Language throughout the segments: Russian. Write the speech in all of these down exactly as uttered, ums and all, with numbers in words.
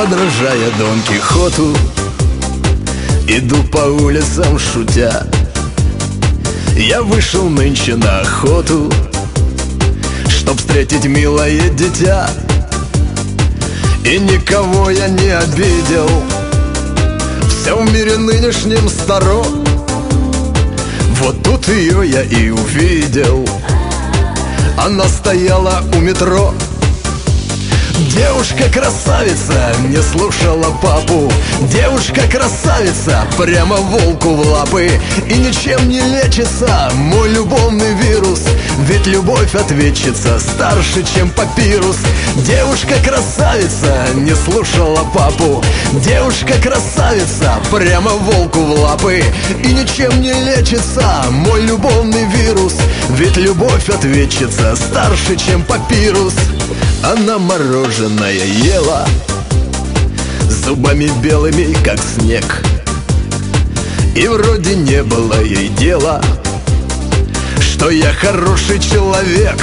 подражая Дон Кихоту, иду по улицам шутя. Я вышел нынче на охоту, чтоб встретить милое дитя. И никого я не обидел, все в мире нынешнем старо. Вот тут ее я и увидел, она стояла у метро. Девушка-красавица не слушала папу, девушка-красавица прямо волку в лапы. И ничем не лечится мой любовный вирус, ведь любовь ответчица старше, чем папирус. Девушка-красавица не слушала папу, девушка-красавица прямо волку в лапы. И ничем не лечится мой любовный вирус, ведь любовь ответчица старше, чем папирус. Она мороженое ела, зубами белыми, как снег. И вроде не было ей дела, что я хороший человек.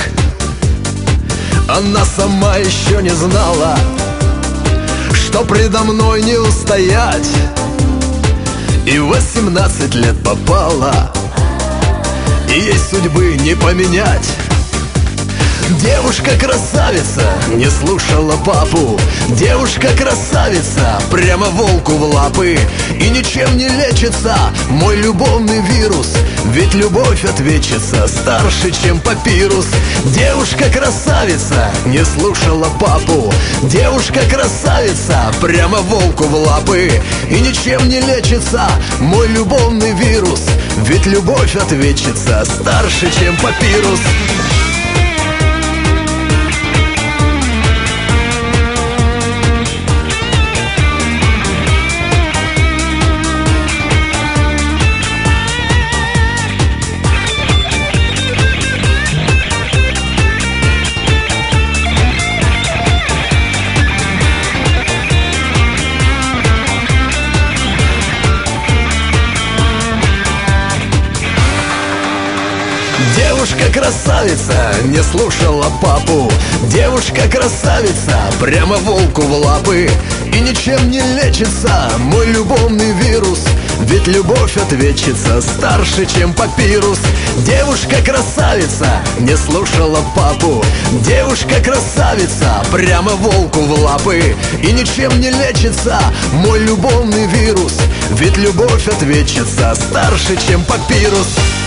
Она сама еще не знала, что предо мной не устоять. И в восемнадцать лет попала, и ей судьбы не поменять. Девушка-красавица не слушала папу, девушка-красавица прямо волку в лапы. И ничем не лечится мой любовный вирус, ведь любовь ответчица старше, чем папирус. Девушка-красавица не слушала папу, девушка-красавица прямо волку в лапы. И ничем не лечится мой любовный вирус, ведь любовь ответчица старше, чем папирус. Девушка-красавица не слушала папу, девушка-красавица прямо волку в лапы. И ничем не лечится мой любовный вирус, ведь любовь ответчица старше, чем папирус. Девушка-красавица не слушала папу, девушка-красавица прямо волку в лапы. И ничем не лечится мой любовный вирус, ведь любовь ответчица старше, чем папирус.